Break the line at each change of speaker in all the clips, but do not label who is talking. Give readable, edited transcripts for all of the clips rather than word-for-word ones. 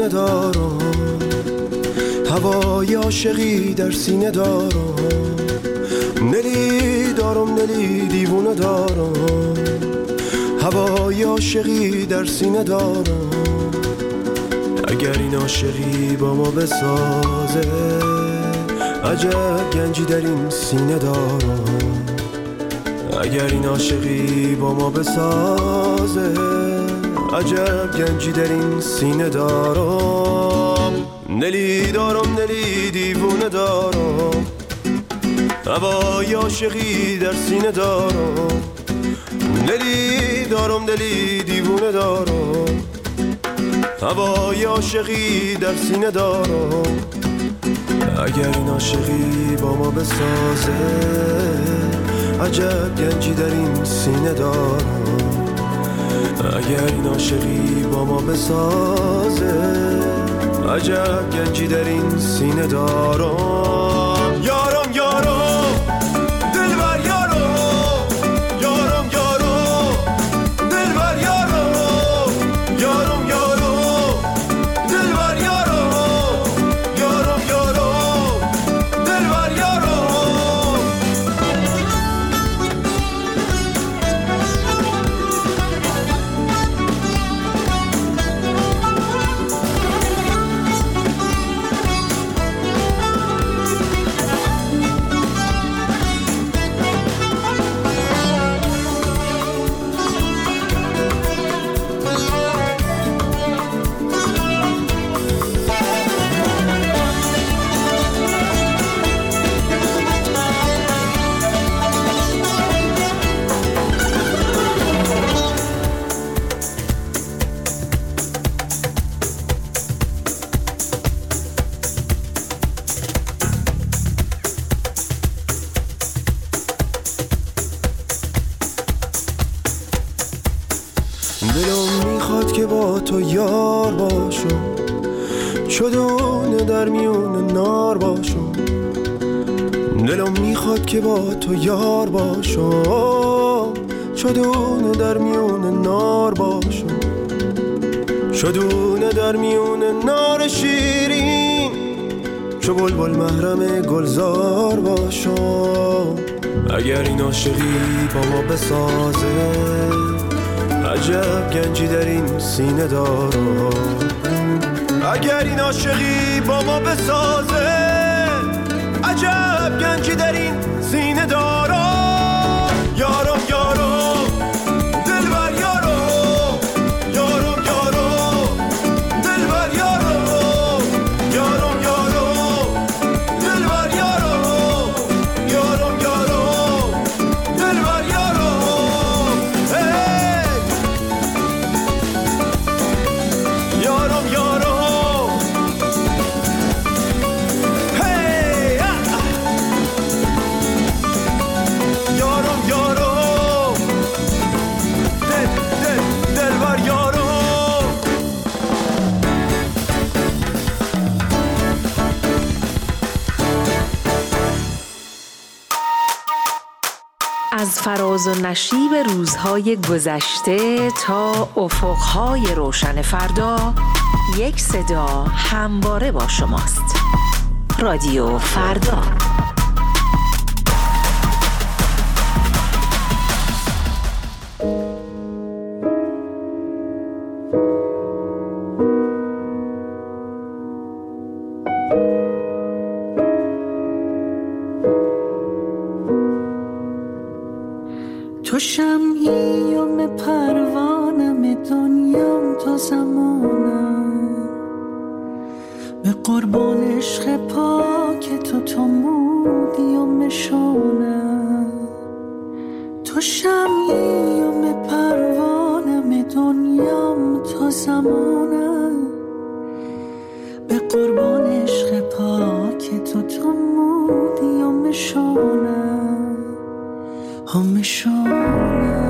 دیوونه دارم، هوای عاشقی در سینه دارم. نلی دارم نلی دیوونه دارم، هوای عاشقی در سینه دارم. اگر این عاشقی با ما بسازه، عجب گنجی در این سینه دارم. اگر این عاشقی با ما بسازه، عجب گنجی در این سینه دارم. نلی دارم نلی دیوونه دارم، هوای عاشقی در سینه دارم. نلی دارم نلی دیوونه دارم، هوای عاشقی در سینه دارم. اگر این عاشقی با ما بسازه، عجب گنجی در این سینه دارم. اگر این عاشقی با ما بسازه، عجب گنجی در این سینه دارم. یارم یارم دلبر یارم، یارم یارم دلبر یارم، یارم یارم دلبر یارم، یارم یارم دلبر یارم. دلم میخواد که با تو یار باشم، چدونه در میون نار باشم. دلم میخواد که با تو یار باشم، چدونه در میون نار باشم. چدونه در میون نار شیرین، چو بلبل محرم گلزار باشم. اگر این عاشقی با ما بسازه، عجب گنجی در این سینه دارم. اگر این عاشقی با ما بسازه، عجب گنجی در این سینه دارم. یارم یارم دلبر یارم، یارم یارم دلبر یارم، یارم یارم دلبر یارم، یارم یارم دلبر یارم. یارم یارم هی یارم یارم دلبر یارم.
از فراز و نشیب روزهای گذشته تا افقهای روشن فردا، یک صدا همواره با شماست. رادیو فردا.
تو شمعیم پروانم، دنیام تا زمانم، به قربان عشق پاک تو مودی و مشونم. تو شمعیم پروانم، دنیام تا زمانم، به قربان عشق پاک تو مودی و مشونم، مشونم.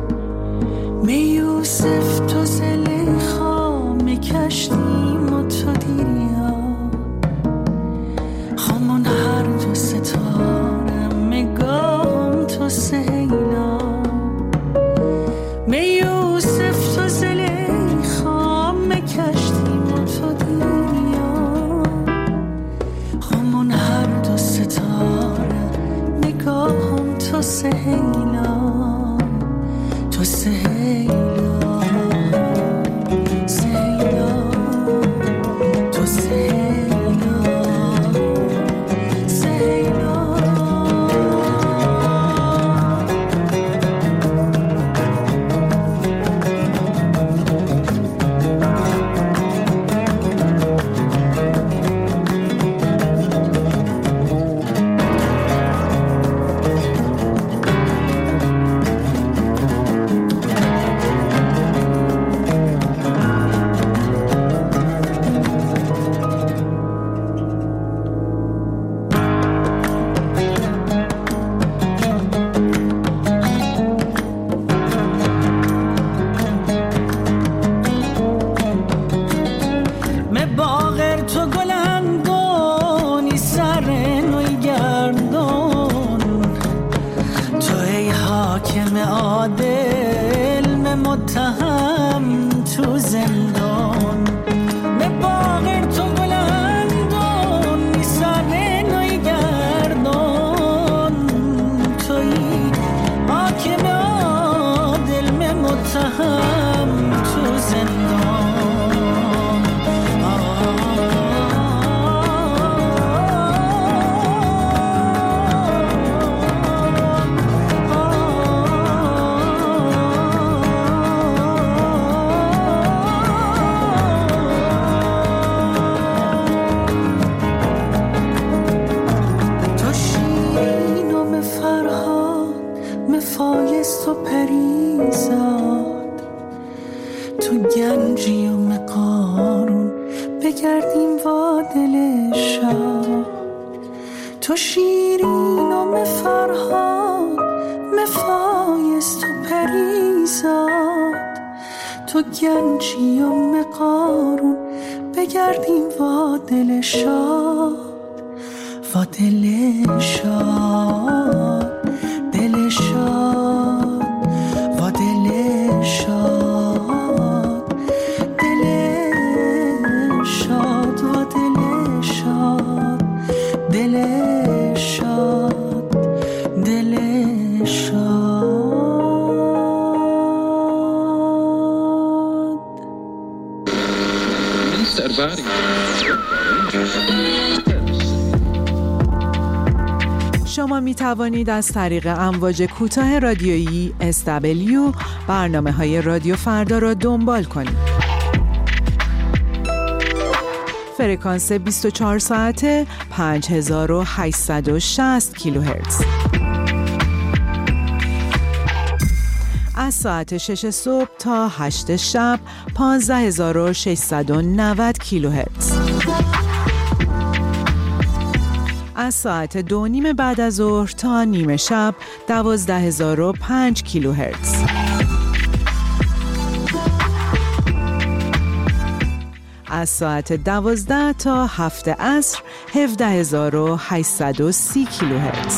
می یوسف تو زلیخا، می کشتیم و تو سهیلا تو سهیلا سهیلا تو سهیلا سهیلا تو شیرین و مفرهاد مفایست و پریزاد تو گنجی و مقارون بگردیم وا دل شاد وا دل شاد دل شاد وا دل شاد دل شاد وا دل شاد دل شاد دل شاد.
شما می توانید از طریق امواج کوتاه رادیویی SW برنامه‌های رادیو فردا را دنبال کنید. فرکانس 24 ساعته 5860 کیلوهرتز. از ساعت 6 صبح تا 8 شب 15690 کیلوهرتز. از ساعت 2:30 بعد از ظهر تا نیمه شب 12005 کیلوهرتز. از ساعت 12 تا 7 عصر 17830 کیلوهرتز.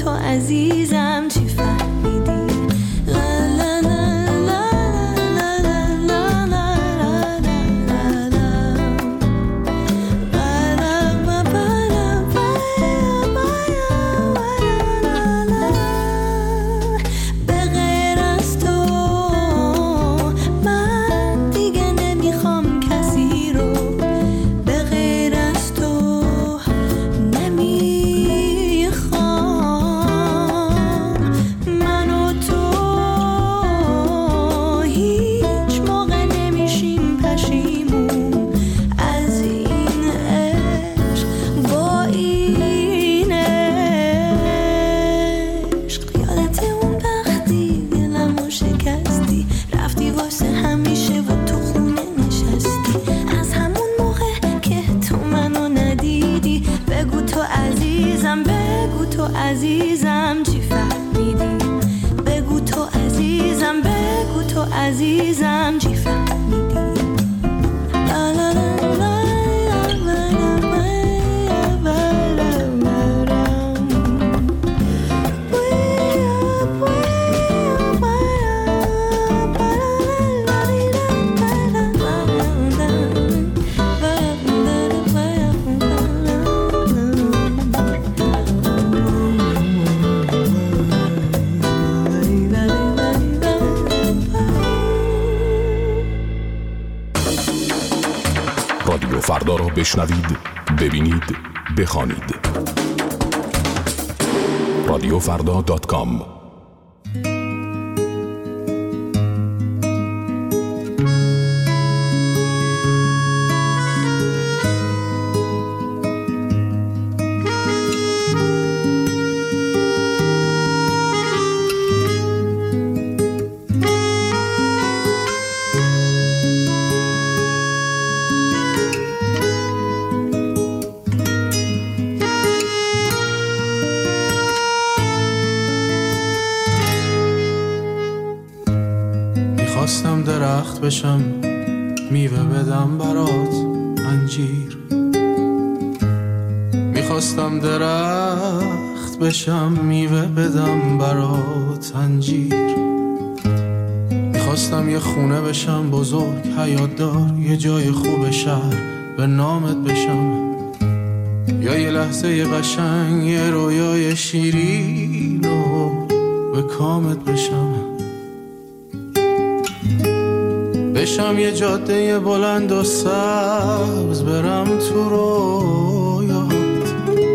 تو عزیزم چی فهمیدی؟ عزیزم چی فهمیدی؟ بگو تو عزیزم، بگو تو عزیزم چی فهمیدی؟ لا لا لا لا
رادیو فردا را بشنوید، ببینید، بخوانید. radiofrda.com
میخواستم درخت بشم میوه بدم برات انجیر، میخواستم درخت بشم میوه بدم برات انجیر، میخواستم یه خونه بشم بزرگ حیات دار، یه جای خوب شهر به نامت بشم، یا یه لحظه قشنگ یه رویای شیرین و به کامت بشم، بشم یه جاده بلند و سبز برم تو رویات،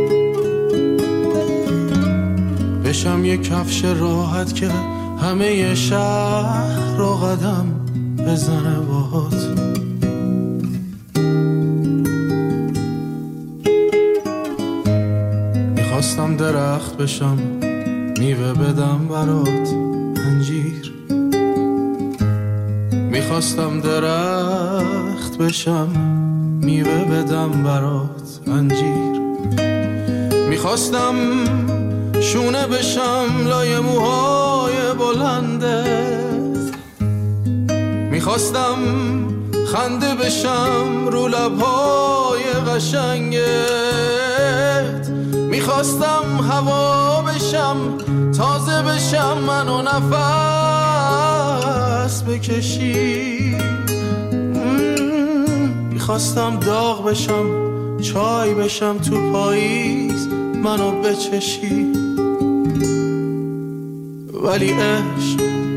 بشم یه کفش راحت که همه شهر رو قدم بزنه باهات، میخواستم درخت بشم میوه بدم برات انجیر، میخواستم درخت بشم میوه بدم برات انجیر، میخواستم شونه بشم لای موهای بلندت، میخواستم خنده بشم رو لبهای قشنگت، میخواستم هوا بشم تازه بشم منو نفس بکشی، میخواستم داغ بشم چای بشم تو پاییز منو بچشی، ولی عشق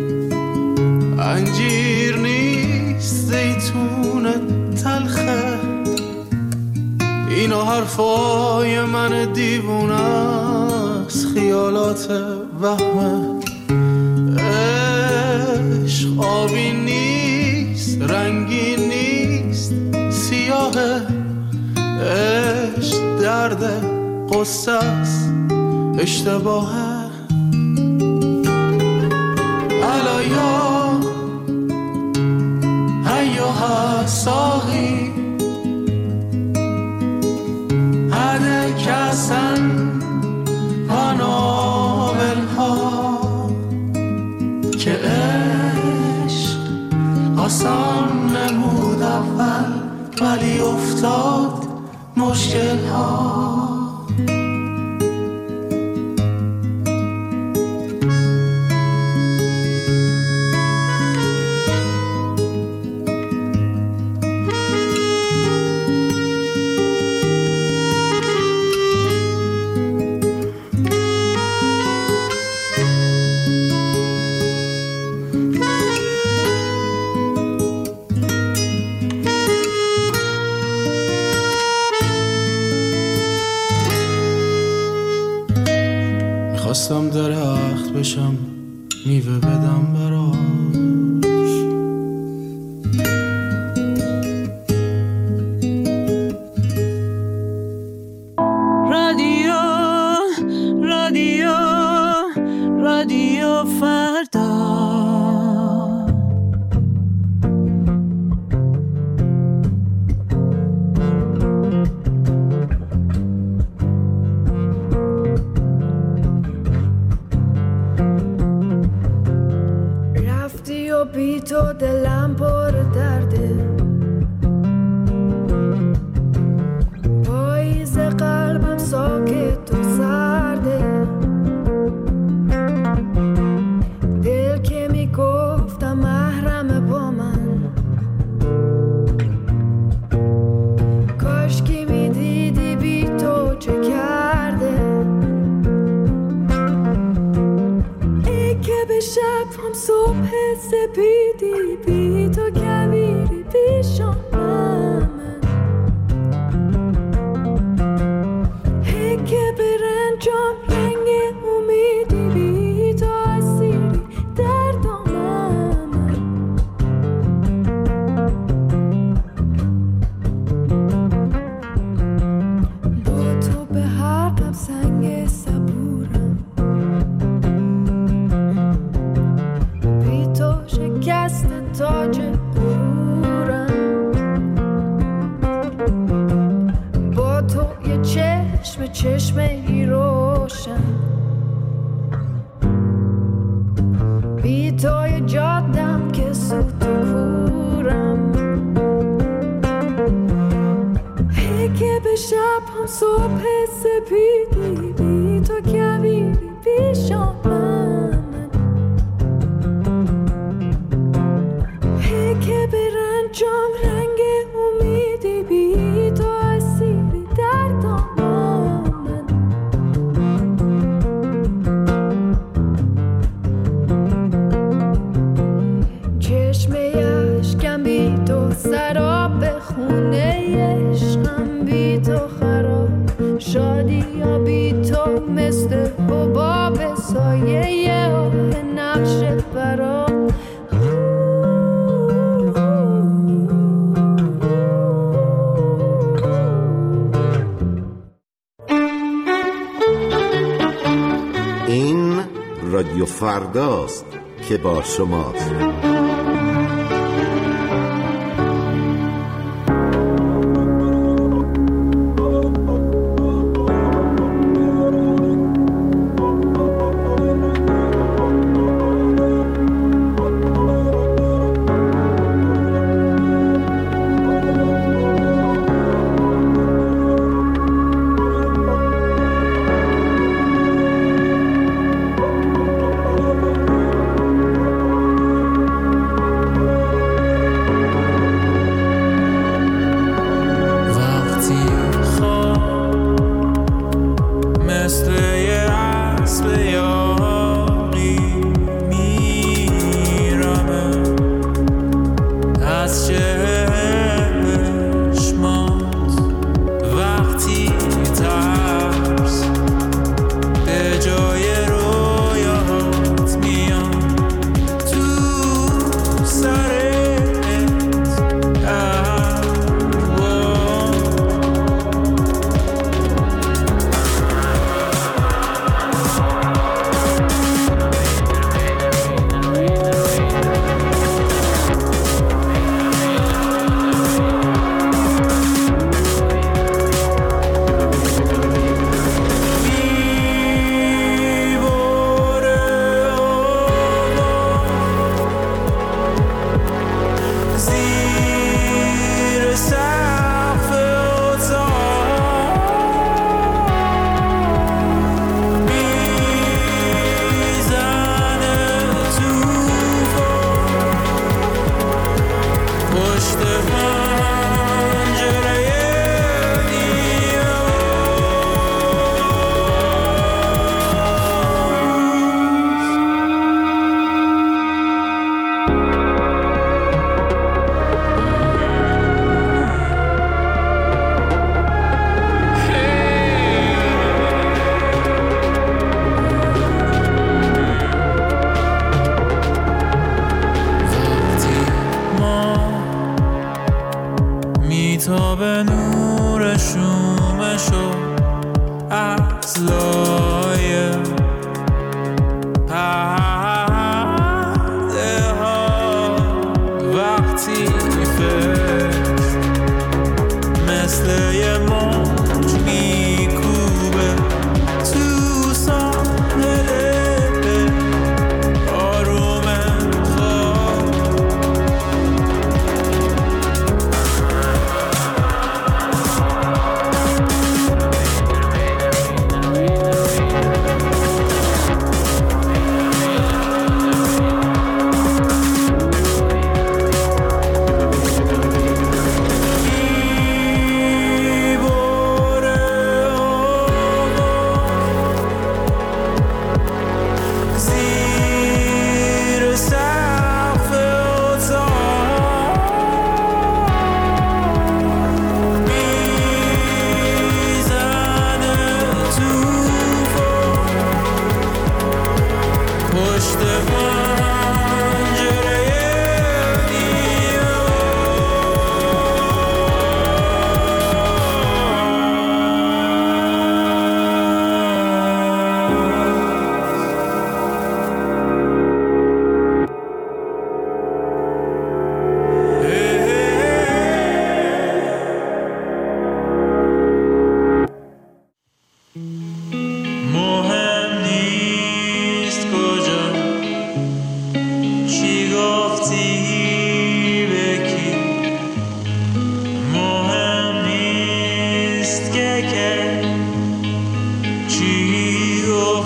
انجیر نیست زیتون تلخه، اینا حرفای من دیوونه است خیالات وهمه، عشق آبی نیست رنگی نیست سیاهه، عشق درد قصه است اشتباهه، علیا ایوها ساقی هده کسن پاناولها که عشق آسان نمود اول ولی افتاد مشکل ها، خواستم درخت بشم میوه بدم براش.
رادیو فردا.
رفتی و بی تو دلم پر درده، پاییز قلبم ساکت و سرده، دل که میگفتم محرم با من، کاش که میدیدی بی تو چه کرده. ای که به شب هم صبح سپیدی، بی تو کویری پیشم من، ای که به رنجام رنگ امیدی، بی تو اسیری در دامن من. با تو به هر دم سنگ صبورم، بی تو شکست تاج غرورم. با تو یه چشم چشمه روشن، بی تو یه جادم که سوت و کورم. ای که به شب هم صبح سپیدی، بی تو کویری پیشم من، ای که به رنجام رنگ امیدی، بی تو اسیری در دامن من. چشمه اشکم بی تو سراب، خونه عشقم بی تو خراب، شادی یا بی تو مثل حباب، سایه آه نقش برام.
این رادیو فرداست که با شماست.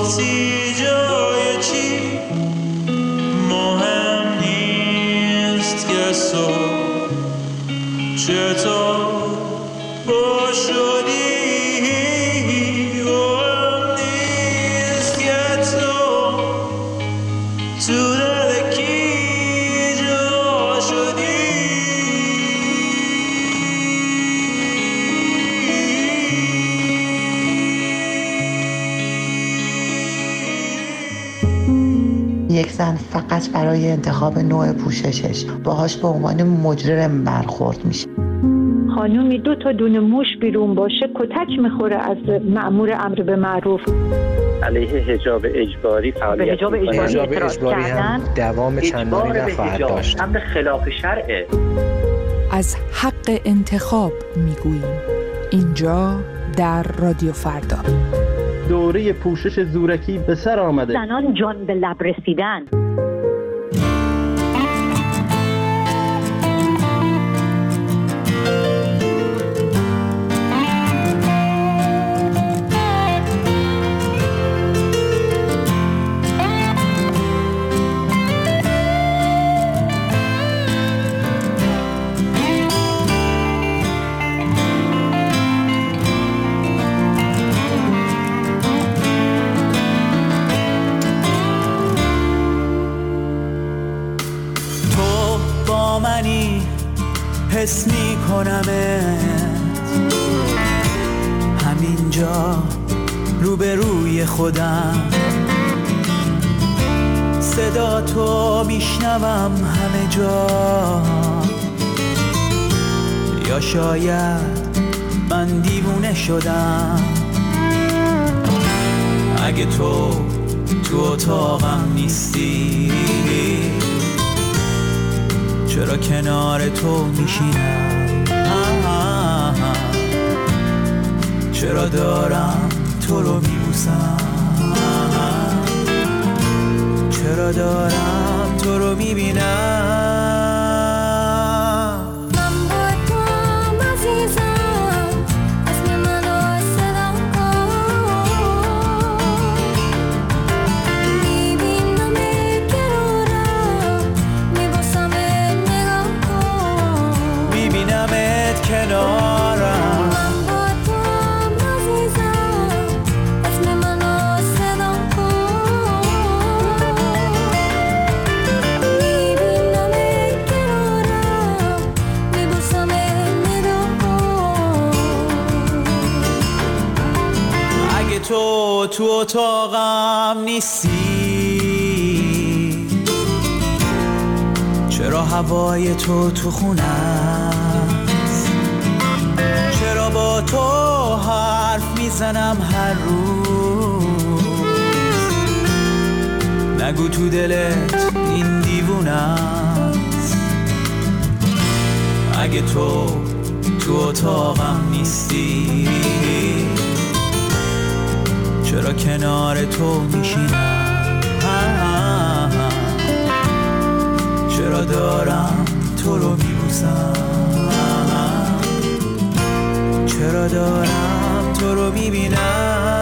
گفتی جای چی مهم نیست که صبح چطور با شدی مهم نیست که تو دل کی جا شدی
یک زن فقط برای انتخاب نوع پوششش باهاش به عنوان مجرم برخورد میشه.
خانومی 2 تا دونه موش بیرون باشه کتک میخوره از مأمور امر به معروف.
علیه حجاب اجباری فعالیت
حجاب اجباری
هم
دوام چندانی نخواهد داشت.
امر خلاف شرعه.
از حق انتخاب میگوییم اینجا در رادیو فردا.
دوره پوشش زورکی به سر آمده.
زنان جان به لب رسیدن.
حس میکنمت همینجا روبروی خودم، صدا تو میشنوم همه جا. یا شاید من دیوونه شدم، اگه تو اتاقم نیستی چرا کنار تو میشینم؟ چرا دارم تو رو میبوسم؟ چرا دارم تو رو میبینم؟ تو اتاقم نیستی چرا هوای تو خونه است؟ چرا با تو حرف میزنم هر روز؟ نگو تو دلت این دیوونه است. اگه تو اتاقم نیستی چرا کنار تو میشینم؟ چرا دارم تو رو میبوسم؟ چرا دارم تو رو میبینم؟